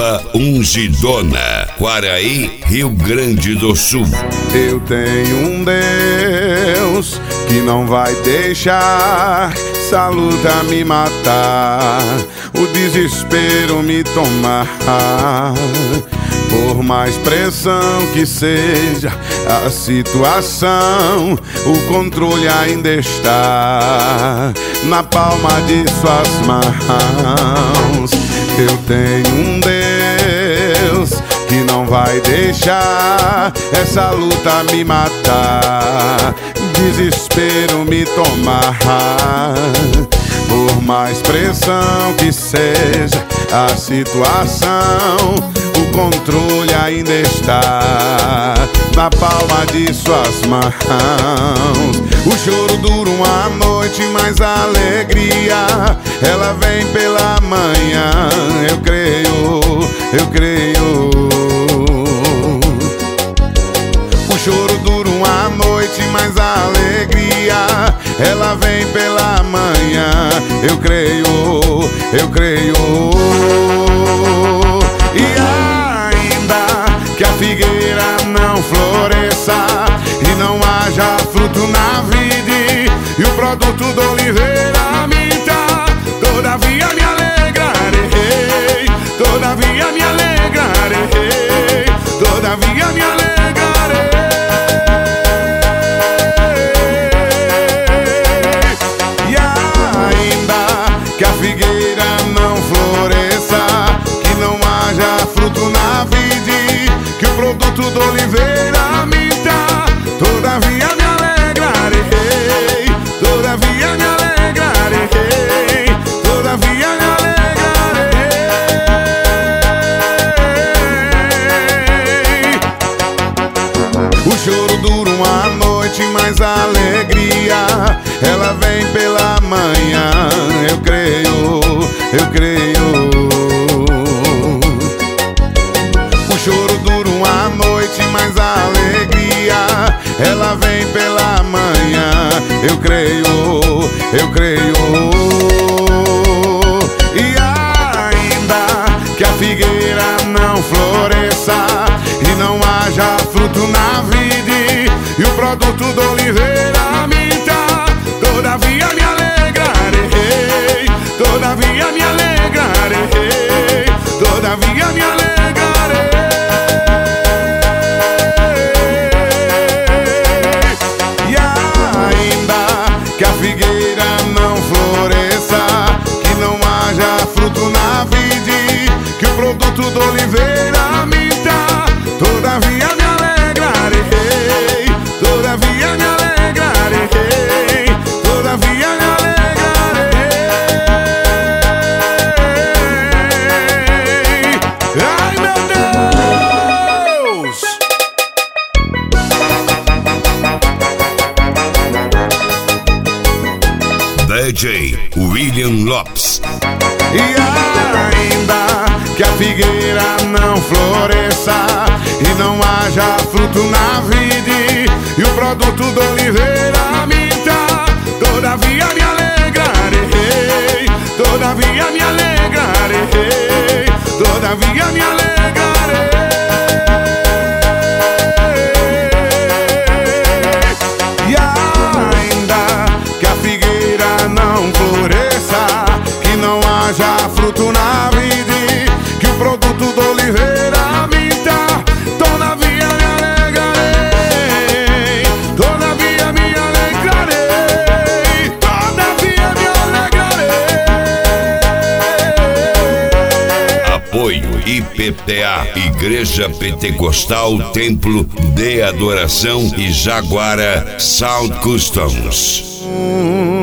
Nova Ungidona, Quaraí, Rio Grande do Sul. Eu tenho um Deus que não vai deixar essa luta me matar, o desespero me tomar. Por mais pressão que seja a situação, o controle ainda está na palma de suas mãos. Eu tenho um Deus que não vai deixar essa luta me matar, desespero me tomar. Por mais pressão que seja a situação, o controle ainda está na palma de suas mãos. O choro dura uma noite, mas a alegria ela vem pela manhã. Eu creio, eu creio. O choro dura uma noite, mas a alegria ela vem pela manhã. Eu creio, eu creio. E ainda que a figueira não floresça e não haja fruto na vide e o produto da oliveira minta, todavia me alegrarei, todavia me alegrarei, todavia me alegrarei. E ainda que a figueira não floresça, que não haja fruto na vide, que o produto da oliveira minta, todavia me alegrarei, todavia me alegrarei, todavia me alegrarei. O choro dura uma noite, mas a alegria ela vem pela manhã. Eu creio, eu creio. O choro dura uma noite, mas a alegria ela vem pela manhã. Eu creio, eu creio. E ainda que a figueira não floresça e não haja fruto na vide e o produto da oliveira minta, todavia me alegrarei, todavia me alegrarei, todavia me alegrarei. E ainda que a figueira não floresça, que não haja fruto na vide, que o produto da oliveira minta, todavia me alegrarei, todavia me alegrarei, todavia me alegrarei. Ai meu Deus! DJ William Lopes. E ainda que a figueira não floresça e não haja fruto na vide e o produto da oliveira minta, todavia me alegrarei, todavia me alegrarei, todavia me alegrarei. E ainda que a figueira não floresça, que não haja fruto na vide, que o produto da oliveira minta, todavia me alegrarei, todavia me alegrarei, todavia me alegrarei. Apoio IPPA, Igreja Pentecostal Templo de Adoração e Jaguara Sound Customs.